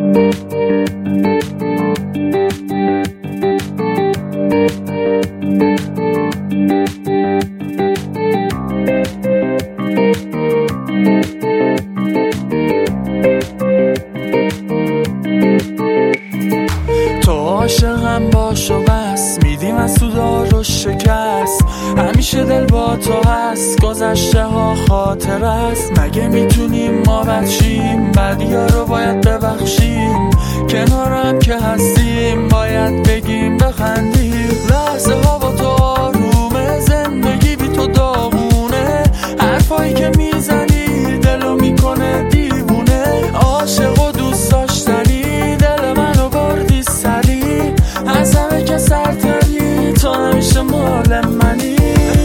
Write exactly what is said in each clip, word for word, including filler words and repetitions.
عاشقم باش و بس، میدیم از تو دار و شکست. همیشه دل با تو هست، گذشته ها خاطر است. مگه میتونیم ما بچیم، بعدیا رو باید ببخشیم. کنارم که هستیم باید بگیم بخندیم. لحظه ها با تو آرومه، زندگی بی تو داغونه. حرفایی که میزنی دلو میکنه دیوونه. عاشق و دوست داشتنی، دل منو بردی سری. از همه که سرتری، تو همیشه مال منی.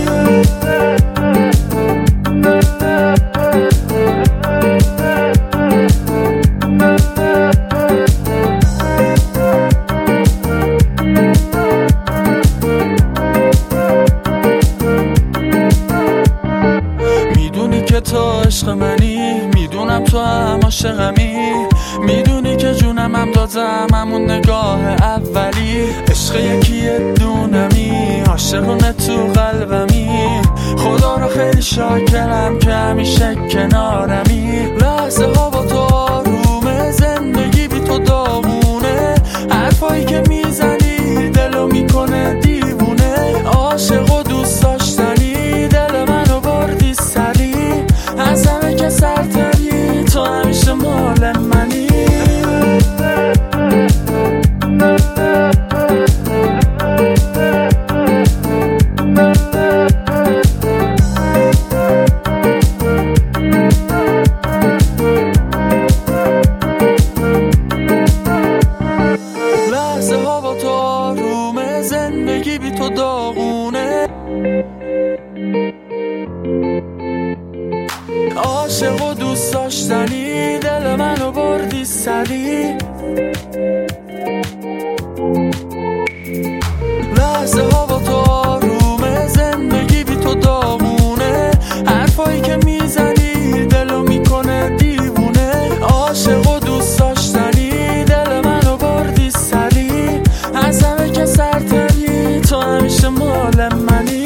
میدونی که تو عشق منی، میدونم تو هم عاشقمی. میدونی که جونم هم دادم همون نگاه اولی. عشق یکیه دونمی، عاشقونه تو قلبمی. خدا رو خیلی شاکرم که همیشه کنارمی. لحظه ها با تو آرومه، زندگی بی تو داغونه. حرفایی که میزنی دلو میکنه دیوونه. عاشق و دوست داشتنی، دل منو بردی سری. از همه که سرتری، تو همیشه مال منی. لحظه ها با تو آرومه، زندگی بی تو داغونه. عاشق و دوست داشتنی، دل منو بردی سری. لحظه ها با تو آرومه، زندگی بی تو داغونه. حرفایی که میزنی دلو میکنه دیوونه. عاشق و دوست داشتنی، دل منو بردی سری. از همه که سرتری، تو همیشه مال منی.